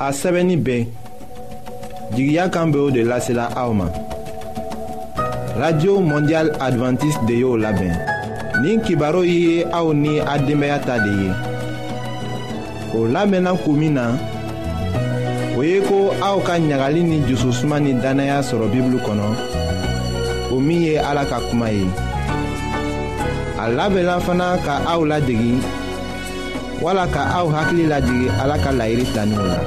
a sɛbɛnni bɛɛ jigiya kan bɛ o de lasela aw ma. Radio Mondial Adventiste de y'o labɛn. Nin kibaru ye aw ni a denbaya ta de ye. O labɛnna kun min na, o ye ko aw ka ɲagali ni jususuma ni danaya sɔrɔ Bibulu kɔnɔ, o min ye Ala ka kuma ye. A labɛnna fana ka aw ladegi, wala ka aw hakili lajigi Ala ka laɲini taniw la.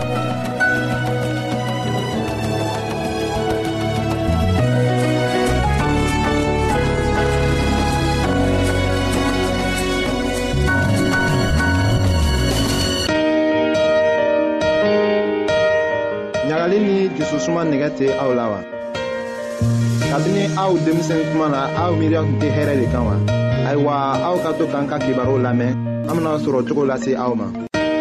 ɲagali ni jususuma nɛgɛ tɛ aw la wa? kabini aw denmisɛn kuma na aw miiriya tun tɛ hɛrɛ de kan wa? ayiwa aw ka to k'an ka kibaru lamɛn, an bena sɔrɔ cogo lase aw ma.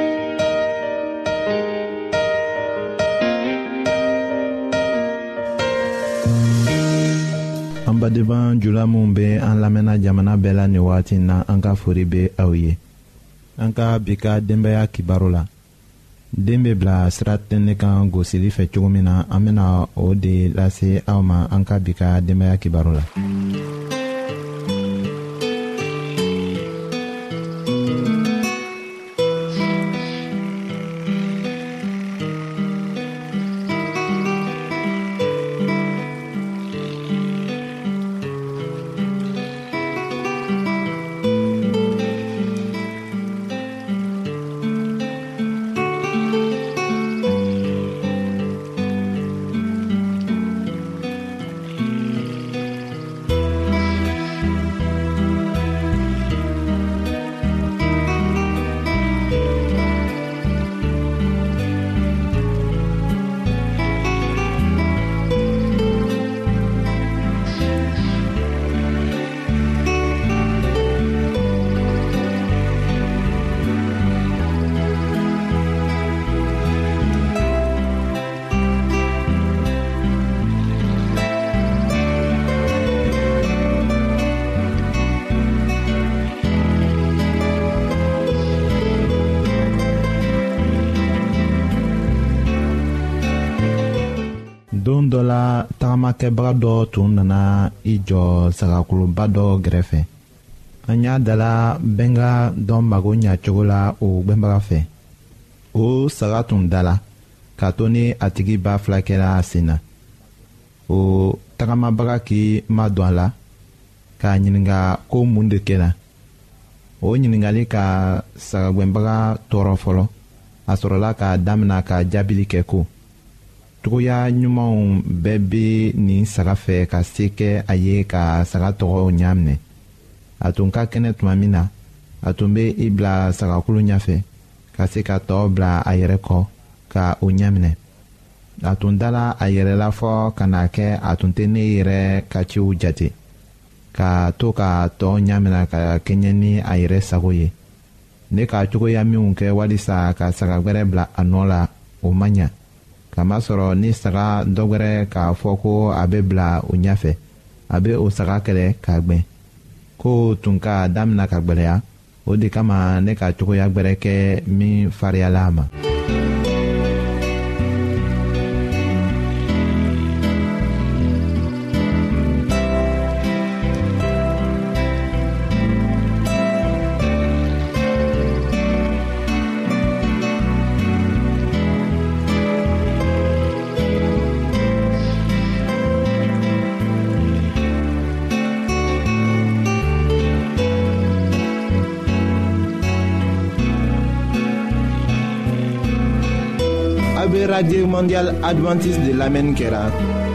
an badenma jula minw be an lamɛnna jamana bɛɛ la nin wagati na, an ka fori be aw ye. an ka bi ka denbaya kibaru la, den be bila sira tɛnɛ kan gosili fɛ cogo min na, an bena o de lase aw ma an ka bi ka denbaya kibaru la. don dɔ la tagamakɛbaga dɔ tun nana I jɔ sagakoloba dɔ gɛrɛfɛ. an y'a dala bɛnga dɔ mago ɲacogo la o gwɛnbaga fɛ. o saga tun dala k'a to ni a tigi ba fila kɛra a sen na. o tagamabaga k'i ma don a la k'a ɲininga ko mun de kɛra. o ɲiningali ka sagagwɛnbaga tɔɔrɔ fɔlɔ. a sɔrɔla k'a damina ka jaabili kɛ ko cogoya ɲumanw bɛɛ be nin saga fɛ ka se kɛ a ye ka saga tɔgɔ ɲaminɛ. a tun ka kɛnɛ tuma min na, a tun be I bila sagakulu ɲafɛ ka se ka tɔɔ bila a yɛrɛ kɔ ka o ɲaminɛ. a tun dala a yɛrɛ la fɔ ka n'a kɛ a tun tɛ ne yɛrɛ ka ciw jate, ka to ka tɔɔ ɲamina ka kɛɲɛ ni a yɛrɛ sago ye. ne ka cogoya minw kɛ walisa ka saga gwɛrɛ bila a nɔ la, o ma ɲa. kamasɔrɔ ni saga dɔ wɛrɛ k'a fɔ ko a be bila o ɲafɛ, a be o saga kɛlɛ k'a gwɛn. ko tun ka damina ka gwɛlɛya, o de kama ne ka cogoya gwɛrɛ kɛ min fariyala a ma. Radio Mondial Adventiste de l'Amen Kera.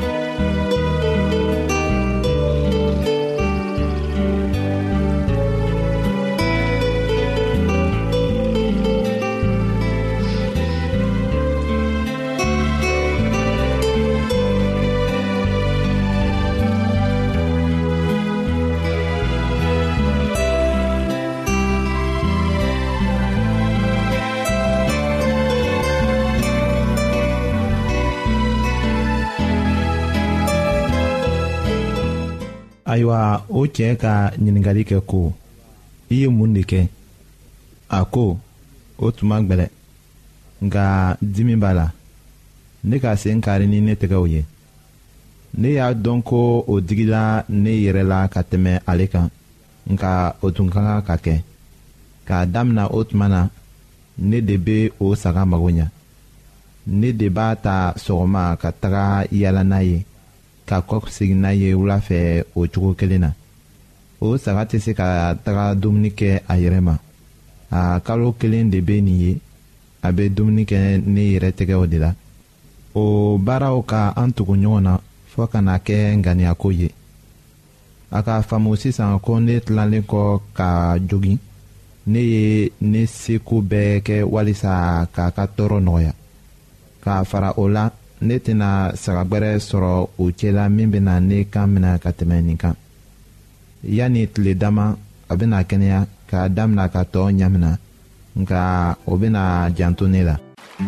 ayiwa o cɛ ka ɲininkali kɛ ko I ye mun de kɛ? a ko o tuma gbɛlɛ. nka dimi b'a la ne ka sen kari ni ne tɛgɛw ye ne y'a dɔn ko o digila ne yɛrɛ la ka tɛmɛ ale kan nka o tun ka kan ka kɛ k'a damina o tuma na ne de bɛ o saga mago ɲa ne de b'a ta sɔgɔma ka taga yaala n'a ye ka kɔ segin n'a ye wula fɛ o cogo kelen na o saga tɛ se ka taga dumuni kɛ a yɛrɛ ma a kalo kelen de bɛ nin ye a bɛ dumuni kɛ ne yɛrɛ tɛgɛw de la o baaraw ka an tugu ɲɔgɔn na fɔɔ ka na kɛ ŋaniyako ye a k'a faamu sisan ko ne tilalen kɔ ka jogin ne ye ne seko bɛɛ kɛ walisa k'a ka tɔɔrɔ nɔgɔya k'a fara o la ne tɛna sagagwɛrɛ sɔrɔ o cɛla min bɛna ne kan minɛ ka tɛmɛ nin kan yanni tile dama a bɛna kɛnɛya k'a damina ka tɔɔ ɲamina nka o bɛna janto ne la.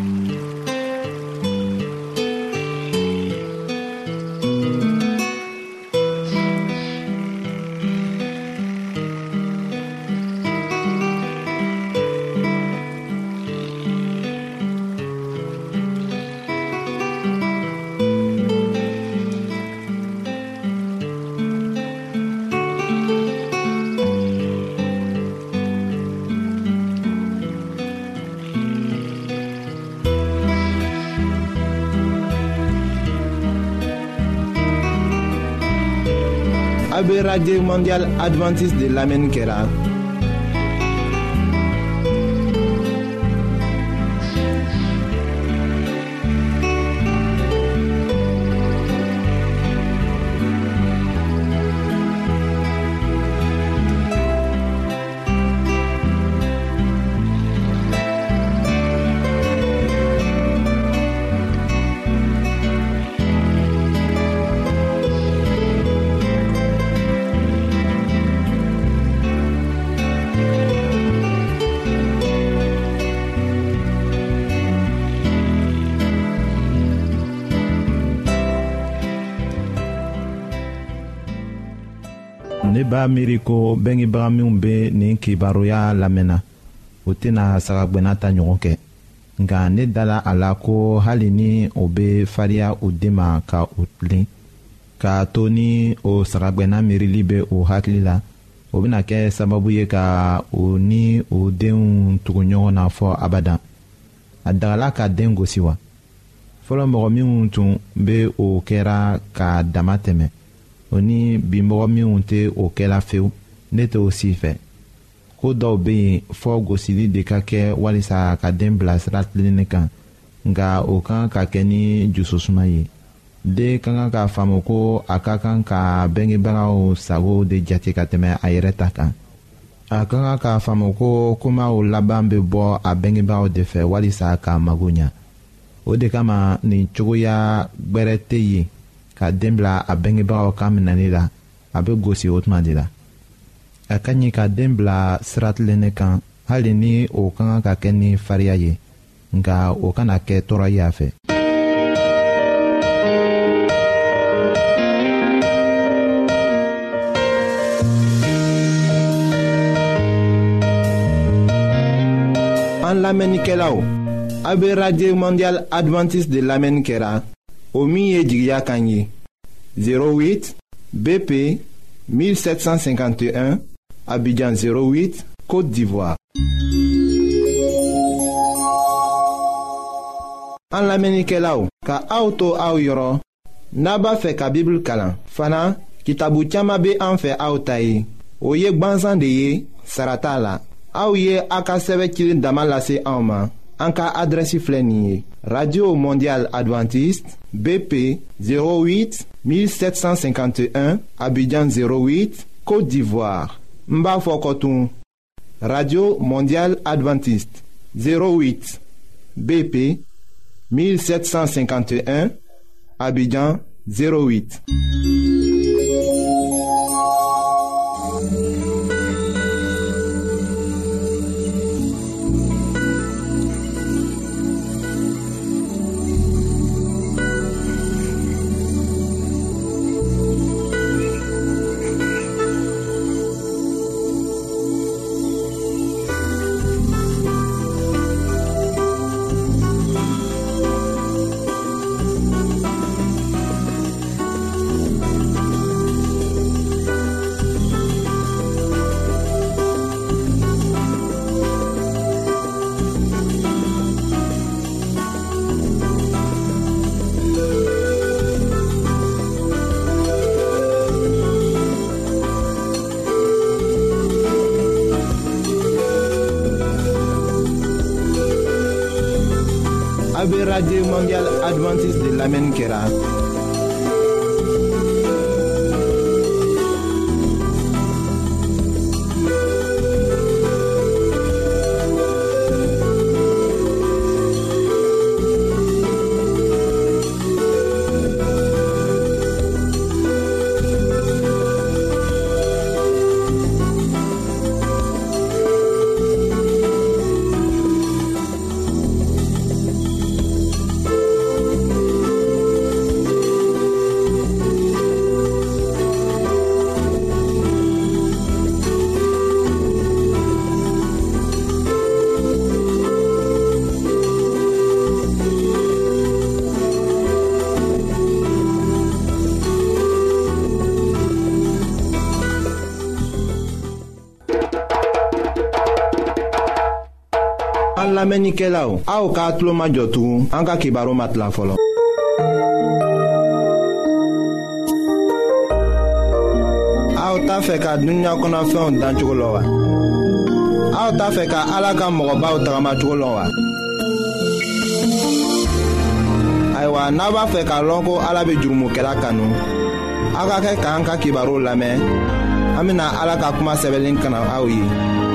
AB Radio Mondial Adventiste de l'Amen Kera. ne b'a miiri ko bengebaga minw be nin kibaruya lamɛnna o tɛna sagagwɛnna ta ɲɔgɔn kɛ nka ne dala a la ko hali ni o be fariya o den ma ka o tilen k'a to ni o sagagwɛnna miirili be o hakili la o bena kɛ sababu ye ka o ni o denw tugu ɲɔgɔn na fɔ abadan a dagala ka den gosi wa fɔlɔ mɔgɔ minw tun be o kɛra k'a dama tɛmɛ o ni bimɔgɔ minw tɛ o kɛla fewu ne tɛ o si fɛ ko dɔw be yen fɔ gosili de ka kɛ walisa ka den bila sira tilenni kan nka o kan ka kɛ ni jususuma ye den ka kan k'a faamu ko a ka kan ka bengebagaw sago de jate ka tɛmɛ a yɛrɛ ta kan a ka kan k'a faamu ko komaw laban bɛ bɔ a bengebagaw de fɛ walisa k'a mago ɲa o de kama nin cogoya gbɛrɛ tɛ yen ka den bila a bengebagaw ka minɛli la a bɛ gosi o tuma de la a ka ɲi ka den bila sira tilenni kan hali ni o ka kan ka kɛ ni fariya ye nka o kana kɛ tɔɔrɔya fɛ. An lamɛnnikɛlaw a bɛ Radio Mondial Adventiste de lamɛnni kɛra o min ye jigiya kan ye 08 BP 1751 Abidjan 08 Côte d'Ivoire. An lamɛnnikɛlaw ka aw to aw yɔrɔ n'a b'a fɛ ka Bible kalan fana kitabu caman bɛ an fɛ aw ta ye o ye gwansan de ye sara t'a la aw ye a ka sɛbɛn cilen dama lase anw ma an ka adrɛsi filɛ nin ye Radio Mondial Adventiste BP 08 1751 Abidjan 08 Côte d'Ivoire. N b'a fɔ kɔtun Radio Mondial Adventiste 08 BP 1751 Abidjan 08. Radio Mondiale Adventiste de l'Amérique kera. Lamɛnnikɛlaw, aw k'a tulo majɔ tugun an ka kibaru matila fɔlɔ. Aw t'a fɛ ka dunuya kɔnɔfɛnw dan cogo la wa? Aw t'a fɛ ka Ala ka mɔgɔbaw tagamacogo la wa? Ayiwa, n'a b'a fɛ k'a lɔn ko Ala bɛ jurumokɛla kanu, aw ka kɛ k'an ka kibaru lamɛn. An bɛna Ala ka kuma sɛbɛnlen kana aw ye.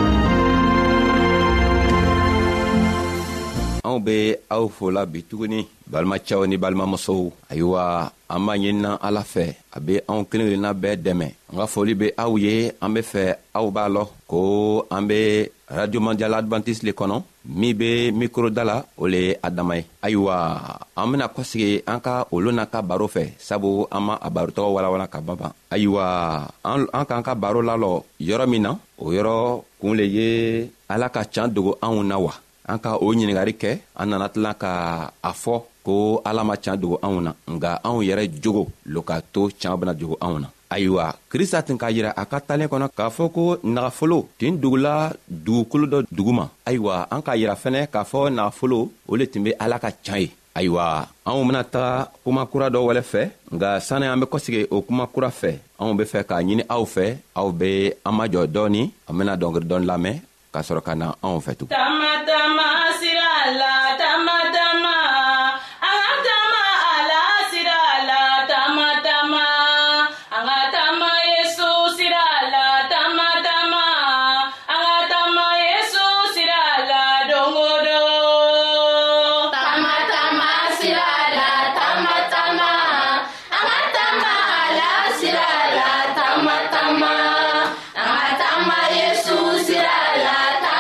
anw be aw fola bi tuguni balimacɛw ni balimamusow. ayiwa an b'a ɲinina Ala fɛ a be anw kelen kelenna bɛɛ dɛmɛ. an ka foli be aw ye. an be fɛ aw b'a lɔ ko an be Radio Mondiale Adventiste le kɔnɔ min be mikroda la o le ye Adama ye. ayiwa an bena kɔsegi an ka olu n'a ka baro fɛ sabu an ma a barotɔgɔ walawala ka baban. ayiwa an k'an ka baro lalɔ yɔrɔ min na o yɔrɔ kun le ye Ala ka can dogo anw na wa. an ka o ɲiningari kɛ an nana tila ka a fɔ ko Ala ma can dogo anw na nga anw yɛrɛ jogo lo k'a to can bena jogo anw na. ayiwa Krista tin k'a yira a ka talen kɔnɔ k'a fɔ ko nagafolo tin dugula dugukolo dɔ duguma. ayiwa an k'a yira fɛnɛ k'a fɔ nagafolo o le tun be Ala ka can ye. ayiwa anw bena taga kuma kura dɔ wɛlɛ fɛ nga sanni an be kɔsegi o kuma kura fɛ anw be fɛ k'a ɲini aw fɛ aw be an majɔ dɔɔni an bena dɔngeri dɔɔni lamɛn ka sɔrɔ ka na anw fɛ tugun. Tama tama sira la, tama tama, anga tama ala sira la, tama tama, anga tama Yesu sira la, tama tama, anga tama Yesu sira la, dongodo. Tama tama sira la, tama tama, anga tama ala sira la, tama tama, anga tama Yesu sira la.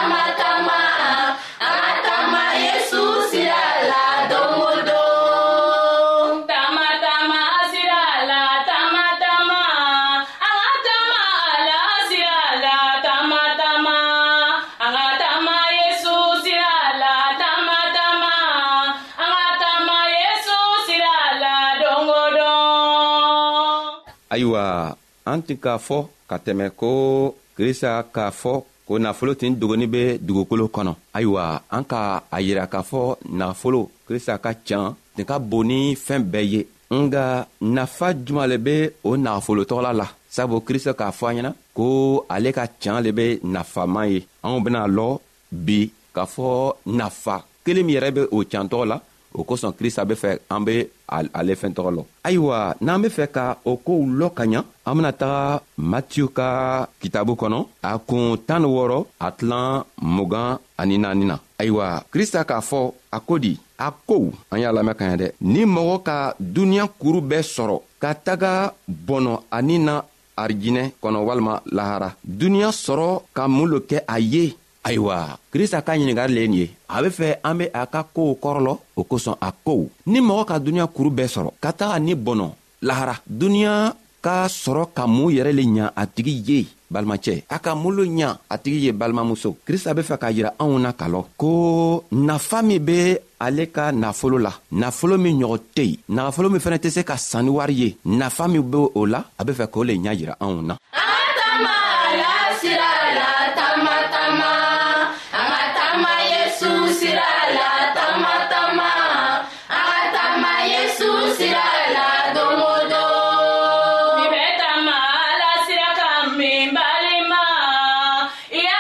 ayiwa an tin k'a fɔ ka tɛmɛ ko Krista k'a fɔ ko nafolo tin dogoni be dugukolo kɔnɔ. ayiwa an ka a yira k'a fɔ nafolo Krista ka can tin ka bon ni fɛn bɛɛ ye. nga nafa juman le be o nafolo tɔgɔla la sabu Krista k'a fɔ an ɲɛna ko ale ka can le be nafaman ye. anw bena lɔ bi k'a fɔ nafa kelen min yɛrɛ be o can tɔgɔ la o kosɔn Krista be fɛ an be ale fɛn tɔgɔ lɔ. ayiwa n'an be fɛ ka o kow lɔ ka ɲa an bena taga Matiyu ka kitabu kɔnɔ a kun 16 a tilan 24 na. ayiwa Krista k'a fɔ a ko di a ko an y'a lamɛn ka ɲa dɛ ni mɔgɔ ka duniɲa kuru bɛɛ sɔrɔ ka taga bɔnɔ ani na arijinɛ kɔnɔ walima lahara duniɲa sɔrɔ ka mun lo kɛ a ye. ayiwa Krista ka ɲiningari le ye nin ye a be fɛ an be a ka kow kɔrɔlɔ o kosɔn a ko ni mɔgɔ ka duniɲa kuru bɛɛ sɔrɔ ka taga ni bɔnɔ lahara duniɲa ka sɔrɔ ka mun yɛrɛ le ɲa a tigi ye. balimacɛ a ka mun lo ɲa a tigi ye balimamuso. Krista be fɛ k'a yira anw na ka lɔ ko nafa min be ale ka nafolo la nafolo min ɲɔgɔn tɛ yen nafolo min fɛnɛ tɛ se ka san ni wari ye nafa min be o la a be fɛ k'o le ɲa yira anw na.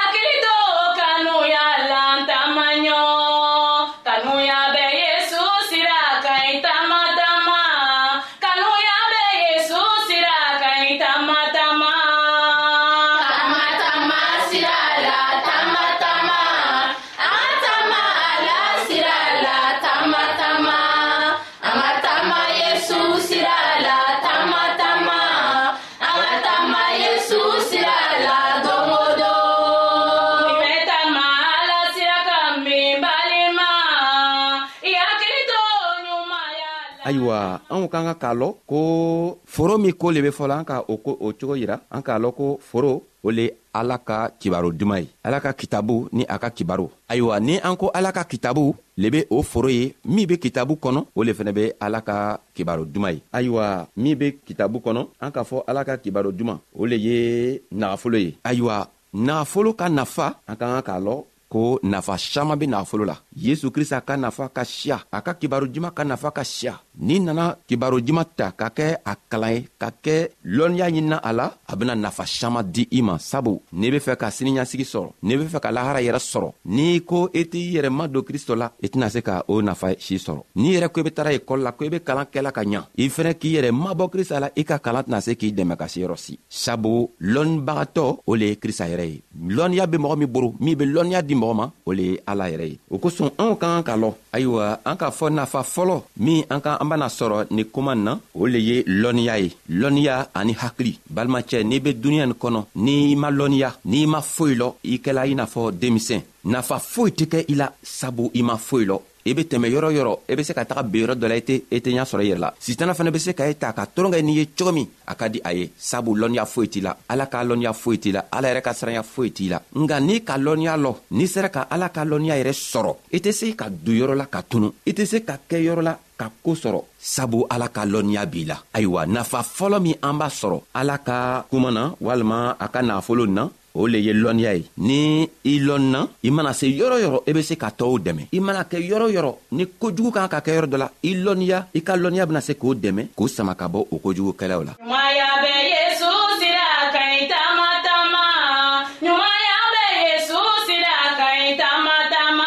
Kanu ya be Yesu ayiwa anw kan ka k'a lɔn ko foro min ko le be fɔla an ka o cogo yira an k'a lɔn ko foro o le ala ka kibaro duman ye. ala ka kitabu ni a ka kibaro. ayiwa ni an ko ala ka kitabu le be o foro ye min be kitabu kɔnɔ o le fɛnɛ be ala ka kibaro duman ye. ayiwa min be kitabu kɔnɔ an k'a fɔ ala ka kibaro duman o le ye nagafolo ye. ayiwa nagafolo ka nafa an ka kan k'a lɔn ko nafa saman be nagafolo la. yesu krista ka nafa ka siya, a ka kibaro juman ka nafa ka siya. n'i nana kibaro juman ta ka kɛ a kalan ye, ka kɛ lɔnniya ɲinina a la, a bena nafa saman di i ma. sabu n'i be fɛ ka siniɲasigi sɔrɔ, n'i be fɛ ka lahara yɛrɛ sɔrɔ, n'i ko i t'i yɛrɛ ma don kristo la, i tɛna se ka o nafa si sɔrɔ. n'i yɛrɛ ko i be tara ekɔli la, ko i be kalan kɛla ka ɲa, i fɛnɛ k'i yɛrɛ mabɔ krista la, i ka kalan tɛna se k'i dɛmɛ ka se yɔrɔ si. sabu lɔnnibagatɔ o le ye krista yɛrɛ ye. lɔnniya be mɔgɔ min boro, min be lɔnniya di mɔgɔ ma, o le ye ala yɛrɛ ye. o kosɔn anw ka kan ka lɔn. ayiwa an k'a fɔ nafa fɔlɔ min an bena sɔrɔ ni kuma na, o le ye lɔnniya ye. lɔnniya ani hakili. balimacɛ, n'i be duniɲa nin kɔnɔ, n'i ma lɔnniya, n'i ma foyi lɔ, i kɛla i n'a fɔ denmisɛn. nafa foyi tɛ kɛ i la, sabu i ma foyi lɔ. i be tɛmɛ yɔrɔ yɔrɔ, i be se ka taga ben yɔrɔ dɔ la, i tɛ ɲa sɔrɔ i yɛrɛ la. sitana fana be se ka e ta ka tɔrɔngɛ n'i ye cogo min a ka di a ye, sabu lɔnniya foyi t'i la. ala ka lɔnniya foyi t'i la, ala yɛrɛ ka siranya foyi t'i la. nga n'i ka lɔnniya lɔ, n'i sera ka ala ka lɔnniya yɛrɛ sɔrɔ, i tɛ se ka don yɔrɔ la ka tunu, i tɛ se ka kɛ yɔrɔ la ka ko sɔrɔ, sabu ala ka lɔnniya b'i la. ayiwa nafa fɔlɔ min an b'a sɔrɔ ala ka kuma na walima a ka nafolo na, o le ye lɔnniya ye. ni i lɔnna, i mana se yɔrɔ yɔrɔ i be se ka tɔɔw dɛmɛ. i mana kɛ yɔrɔ yɔrɔ ni kojugu kan ka kɛ yɔrɔ dɔ la, i lɔnniya, i ka lɔnniya bena se k'o dɛmɛ k'o sama ka bɔ o kojugukɛlaw la. ɲumanya bɛ yesu sira kan ɲi tama tama, ɲumanya bɛ yesu sira kan ɲi tama tama.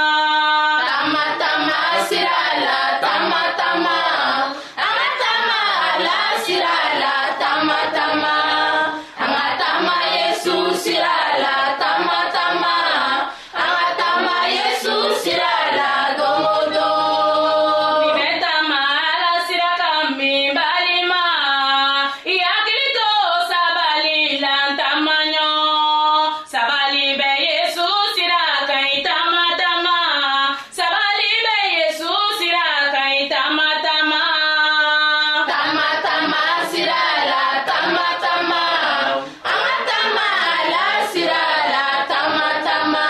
Tama tama sira la, tama tama. An ka tama Ala sira la, tama tama. An ka tama Yesu sira la, tama tama. An ka tama Yesu sira la don o don. Min bɛ tama Ala sira kan min balima, i hakili to sabali la n tama ɲɔgɔn. sabali bɛ yesu sira kan ɲi tama tama, sabali bɛ yesu sira kan ɲi tama tama. Tama tama sira la, tama tama. An ka tama Ala sira la, tama tama.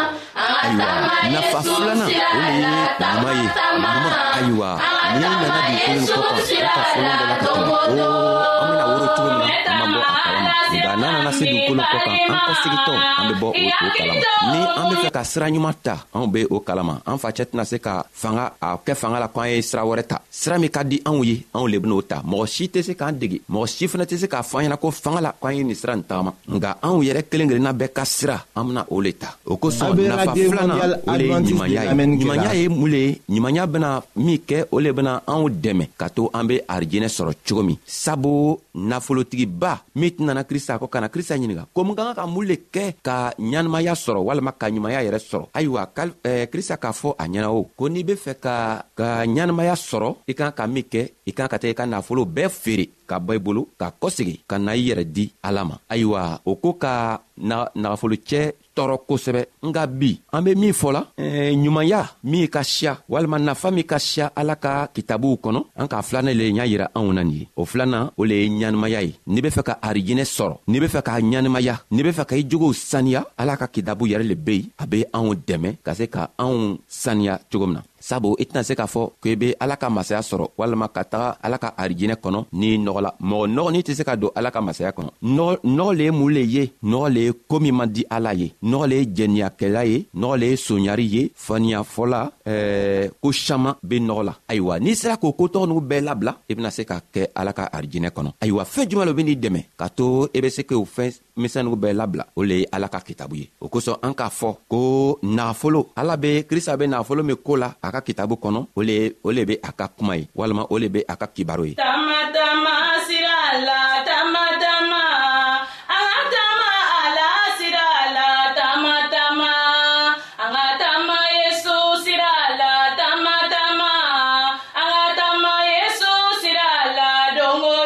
An ka tama nafa Yesu filanan sira o le ye la, tama ɲuman ye. tama. ayiwa n'i nana dugukolo nin kɔ kan, i ka fɔlɔ dɔ la ka tɛmɛ ko an bena woro cogo min na an ma bɔ a kalama. nka n'an nana se dugukolo kɔ kan, an kɔsegitɔ an be bɔ o kalama. ni an be fɛ ka sira ɲuman ta, anw be o kalama. an facɛ tɛna se ka a kɛ fanga la ko an ye sira wɛrɛ ta. sira min ka di anw ye, anw le ben'o ta. mɔgɔ si tɛ se k'an dege, mɔgɔ si fana tɛ se k'a fɔ an ɲɛna ko fanga la ko an ye nin sira nin tagama. nka anw yɛrɛ kelen kelenna bɛɛ ka sira, an bena o le ta. o kosɔn nafa filanan o le ye ɲumanya ye. ɲumanya ye mun le ye? ɲumanya bena min kɛ, o le bena anw dɛmɛ ka to an be arijinɛ sɔrɔ cogo min. sabu nafolotigiba min tɛnana krista kɔ ka na krista ɲininga ko mun ka kan ka mun le kɛ ka ɲanamaya sɔrɔ walima ka ɲumanya yɛrɛ sɔrɔ. ayiwa krista k'a fɔ a ɲɛna o ko n'i be fɛ ka ɲanamaya sɔrɔ, i kan ka min kɛ, i kan ka taa i ka nafolo bɛɛ feere ka bɔ i bolo, ka kɔsegi ka na i yɛrɛ di ala ma. ayiwa o ko ka nagafolocɛ tɔɔrɔ kosɛbɛ. nga bi an be min fɔla, ɲumanya min ka siya walima nafa min ka siya ala ka kitabuw kɔnɔ, an ka filanan le y'a yira anw na nin ye. o filanan o le ye ɲanimaya ye. n'i be fɛ ka arijinɛ sɔrɔ, n'i be fɛ ka ɲanimaya, n'i be fɛ ka i jogow saniya, ala ka kitabu yɛrɛ le be yen, a be anw dɛmɛ ka se ka anw saniya cogo min na. sabu i tɛna se k'a fɔ ko i be ala ka masaya sɔrɔ walima ka taga ala ka arijinɛ kɔnɔ n'i nɔgɔ la. mɔgɔ nɔgɔ n'i tɛ se ka don ala ka masaya kɔnɔ. nɔgɔ le ye mun le ye? nɔgɔ le ye ko min man di ala ye. nɔgɔ le ye jɛniyakɛla ye. nɔgɔ le ye soɲari ye. faniyafɔla ko saman be nɔgɔ la. ayiwa n'i sera k'o kotɔgɔ n'u bɛɛ labila, i bena se ka kɛ ala ka arijinɛ kɔnɔ. ayiwa fɛn juman lo be n'i dɛmɛ ka to i be se k'o fɛn misɛnniw bɛɛ labila? o le ye ala ka kitabu ye. o kosɔn an k'a fɔ ko nafolo, ala be krista be nafolo min ko la a ka kitabu kɔnɔ, o le be a ka kuma ye walima o le be a ka kibaro ye. tama tama sira la, tama tama. An ka tama Ala sira la, tama tama. An ka tama Yesu sira la, tama tama. An ka tama Yesu sira la don o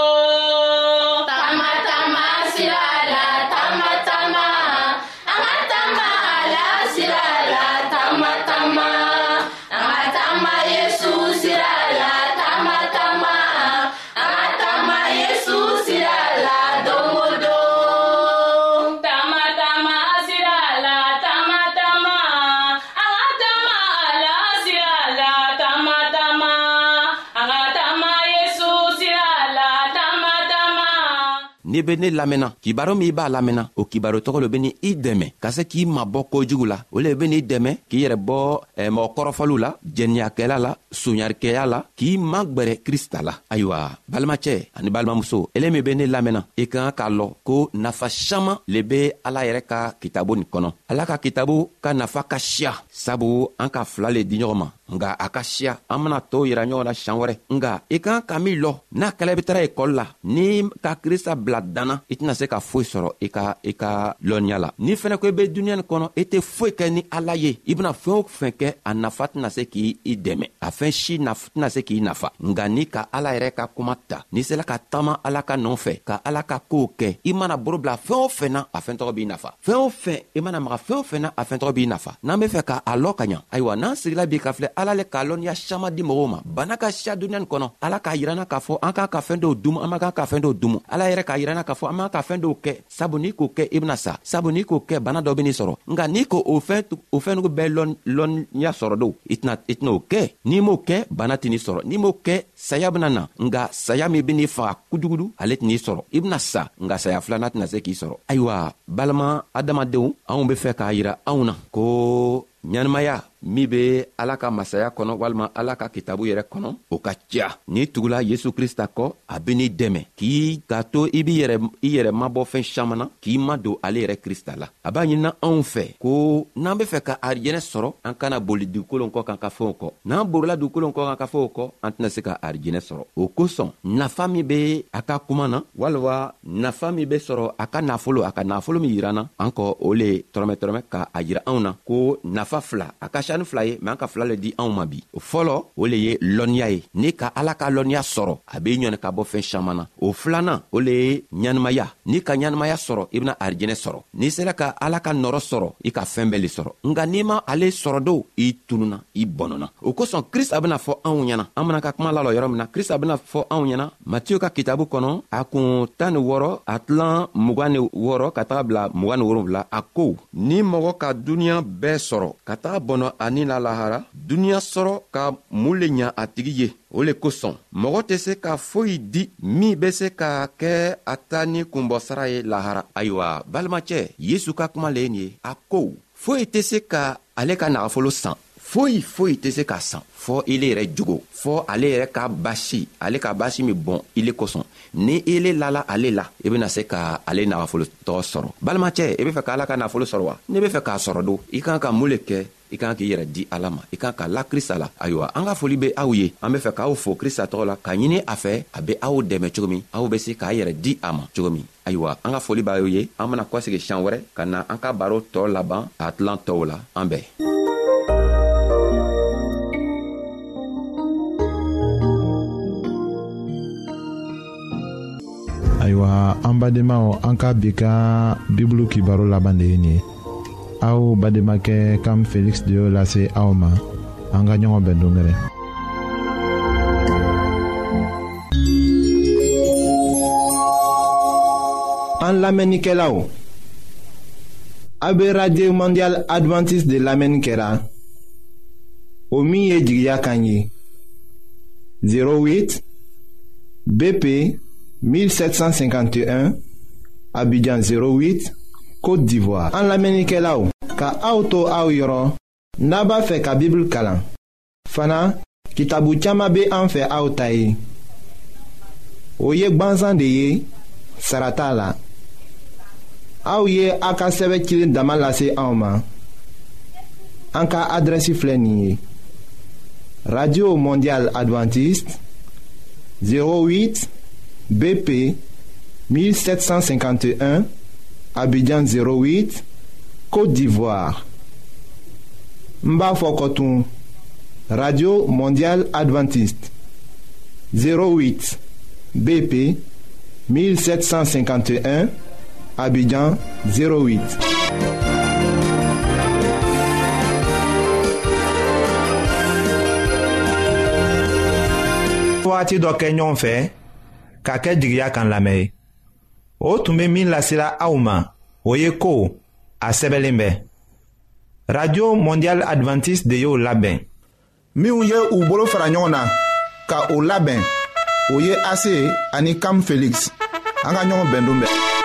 don. Tama tama sira la, tama tama. An ka tama Ala sira la, tama tama. An ka tama Yesu sira la, n'i be ne lamɛnna kibaro min I b'a lamɛnna o kibaro tɔgɔ lo be ni I dɛmɛ ka se k'i mabɔ kojugu la o le be n'i dɛmɛ k'i yɛrɛ bɔ mɔgɔ kɔrɔfɔliw la jɛniyakɛla la soɲarikɛya la k'i magwɛrɛ Krista la. Ayiwa balimacɛ ani balimamuso ele min be ne lamɛnna I ka k'a lɔn ko nafa saman le be Ala yɛrɛ ka kitabu nin kɔnɔ. Ala ka kitabu ka nafa ka siya sabu an ka fila le di ɲɔgɔn ma nga a ka siya an bena tɔw yira ɲɔgɔn na siɲan wɛrɛ nga I kan ka min lɔ n'a kɛla I be tara ekɔli la ni ka Krista bila danna I tɛna se ka foyi sɔrɔ I ka lɔnniya la. Ni fɛnɛ ko I be duniɲa nin kɔnɔ I tɛ foyi kɛ ni Ala ye I bena fɛn o fɛn kɛ a nafa tɛna se k'i dɛmɛ a fɛn si tɛna se k'i nafa nga ni ka Ala yɛrɛ ka kuma ta n'i sela ka taama Ala ka nɔ fɛ ka Ala ka koow kɛ I mana boro bila fɛn o fɛn na a fɛn tɔgɔ b'i nafa. Fɛn o fɛn I mana maga fɛn o fɛn na a fɛn tɔgɔ b'i nafa. N'an be fɛ k'a lɔ ka ɲa ayiwa n'an sigila bi ka filɛ Ala le k'a lɔnniya saman di mɔgɔw ma bana ka siya duniɲa nin kɔnɔ Ala k'a yirana k'a fɔ an k'an ka fɛn dɔw dumu an man kan ka fɛn dɔw dumu. Ala yɛrɛ k'a yirana k'a fɔ an man ka fɛn dɔw kɛ sabu n'i k'o kɛ I bena sa sabu n'i k'o kɛ bana dɔ ben'i sɔrɔ nga n'i ko o fɛn nugu bɛɛ lɔnniya sɔrɔ do I tɛna o kɛ. N'i m'o kɛ bana tɛn'i sɔrɔ n'i m'o kɛ saya bena na nga saya min ben'i faga kujugudu ale tɛn'i sɔrɔ I bena sa nga saya filana tɛna se k'i sɔrɔ. Ayiwa balima adamadenw anw be fɛ k'a yira anw na ko ɲanimaya min be Ala ka masaya kɔnɔ walima Ala ka kitabu yɛrɛ kɔnɔ o ka ca. N'i tugula Yesu Krista kɔ a be n'i dɛmɛ k'a to I yɛrɛ mabɔ fɛn saman na k'i madon ale yɛrɛ Krista la. A b'a ɲinina anw fɛ ko n'an be fɛ ka arijɛnɛ sɔrɔ an kana boli dugukolo kɔ k'an ka fɛnw kɔ. N'an borila dugukolo kɔ k'an ka fɛnw kɔ an tɛna se ka arijɛnɛ sɔrɔ. O kosɔn nafa min be a ka kuma na walima nafa min be sɔrɔ a ka nafolo min yirana an kɔ o le tɔrɔmɛ ka a yira anw na ko nafa fila a ka ni fila ye mɛ an ka fila le di anw ma bi. O fɔlɔ o le ye lɔnniya ye ni ka Ala ka lɔnniya sɔrɔ a b'i ɲɔni ka bɔ fɛn saman na. O filanan o le ye ɲanimaya ni ka ɲanimaya sɔrɔ I bena arijɛnɛ sɔrɔ. N'i sera ka Ala ka nɔrɔ sɔrɔ I ka fɛn bɛɛ le sɔrɔ nga n'i ma ale sɔrɔ do I tununa I bɔnɔna. O kosɔn Krista bena fɔ anw ɲɛna an bena ka kuma la lɔ yɔrɔ min na Krista bena fɔ anw ɲɛna Matiyu ka kitabu kɔnɔ a kun 16 a tilan 26 ka taga bila 27 a ko ni mɔgɔ ka duniɲa bɛɛ sɔrɔ ka taga bɔnɔ ani la lahara duniɲa sɔrɔ ka mun le ɲa a tigi ye. O le kosɔn mɔgɔ tɛ se ka foyi di min be se ka kɛ a ta ni kunbɔsara ye lahara. Ayiwa balimacɛ Yesu ka kuma le ye nin ye a ko foyi tɛ se ka ale ka nagafolo san foyi tɛ se ka san fɔ ile yɛrɛ jogo fɔ ale yɛrɛ ka basi min bɔn ile kosɔn ni ile lala ale la I bena se ka ale nagafolo tɔgɔ sɔrɔ. Balimacɛ I be fɛ ka Ala ka nagafolo sɔrɔ wa? N'i be fɛ k'a sɔrɔ do I kan ka mun le kɛ I kan k'i yɛrɛ di Ala ma I kan ka la Krista la. Ayiwa an ka foli be aw ye an be fɛ k'aw fo Krista tɔgɔ la ka ɲini a fɛ a be aw dɛmɛ cogo min aw be se k'a yɛrɛ di a ma cogo min. Ayiwa an ka foli b'aw ye an bena kɔsegi siɲan wɛrɛ ka na an ka baro tɔɔ laban a tilan tɔw la an bɛɛ. Ayiwa an badenmaw an ka bi ka bibulu kibaro laban de ye nin ye aw bademakɛ Kam Felix de y'o lase aw ma an ka ɲɔgɔn bɛn dongɛrɛ. An lamɛnnikɛlaw a be Radio Mondial Adventiste de lamɛnni kɛra o min ye jigiya kan ye 08 BP 1751 Abidjan 08 Côte d'Ivoire. An lamɛnnikɛlaw ka aw to aw yɔrɔ n'a b'a fɛ ka Bible kalan fana kitabu caman be an fɛ aw ta ye o ye gwanzan de ye sara t'a la aw ye a ka sɛbɛ cilen dama lase anw ma an ka adrɛsi filɛ nin ye Radio Mondial Adventiste 08 BP 1751 Abidjan 08 Côte d'Ivoire. N b'a fɔ kɔtun Radio Mondial Adventiste 08 BP 1751 Abidjan 08. Waati dɔ kɛ ɲɔgɔn fɛ ka kɛ jigiya kan lamɛn ye o tun bɛ min lasela aw ma o ye ko a sɛbɛnlen bɛ Radio Mondial Adventiste de y'o labɛn minnu ye u bolo fara ɲɔgɔn na ka o labɛn o ye Ase ani Kam Felix an ka ɲɔgɔn bɛn don bɛɛ.